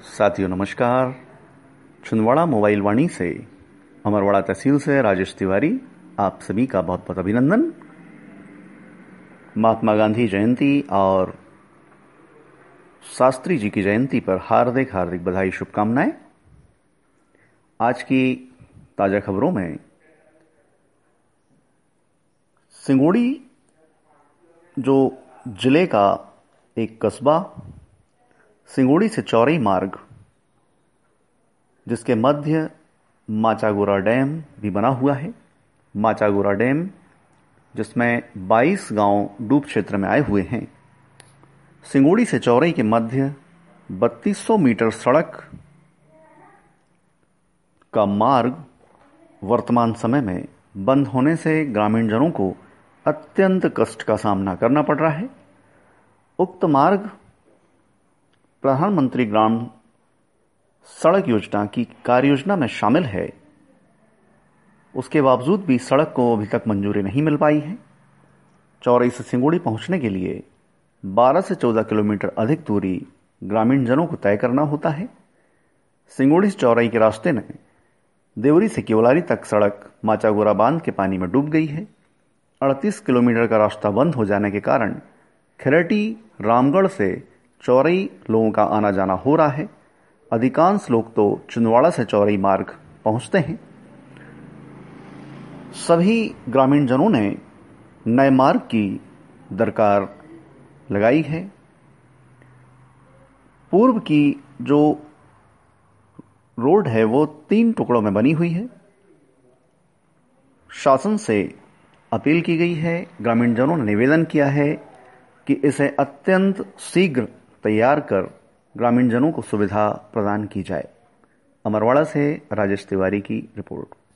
साथियों नमस्कार। छिंदवाड़ा मोबाइल वाणी से अमरवाड़ा तहसील से राजेश तिवारी आप सभी का बहुत बहुत अभिनंदन। महात्मा गांधी जयंती और शास्त्री जी की जयंती पर हार्दिक हार्दिक बधाई शुभकामनाएं। आज की ताजा खबरों में सिंगोड़ी जो जिले का एक कस्बा सिंगोड़ी से चौरई मार्ग, जिसके मध्य माचागोरा डैम भी बना हुआ है। माचागोरा डैम जिसमें 22 गांव डूब क्षेत्र में आए हुए हैं। सिंगोड़ी से चौरई के मध्य 3200 मीटर सड़क का मार्ग वर्तमान समय में बंद होने से ग्रामीण जनों को अत्यंत कष्ट का सामना करना पड़ रहा है। उक्त मार्ग प्रधानमंत्री ग्राम सड़क योजना की कार्य योजना में शामिल है। उसके बावजूद भी सड़क को अभी तक मंजूरी नहीं मिल पाई है। चौरई से सिंगोड़ी पहुंचने के लिए 12 से 14 किलोमीटर अधिक दूरी ग्रामीण जनों को तय करना होता है। सिंगोड़ी से चौरई के रास्ते में देवरी से केवलारी तक सड़क माचागोरा बांध के पानी में डूब गई है। 38 किलोमीटर का रास्ता बंद हो जाने के कारण खिरटी रामगढ़ से चौरई लोगों का आना जाना हो रहा है। अधिकांश लोग तो छिंदवाड़ा से चौरई मार्ग पहुंचते हैं। सभी ग्रामीण जनों ने नए मार्ग की दरकार लगाई है। पूर्व की जो रोड है वो 3 टुकड़ों में बनी हुई है। शासन से अपील की गई है, ग्रामीण जनों ने निवेदन किया है कि इसे अत्यंत शीघ्र तैयार कर ग्रामीण जनों को सुविधा प्रदान की जाए। अमरवाड़ा से राजेश तिवारी की रिपोर्ट।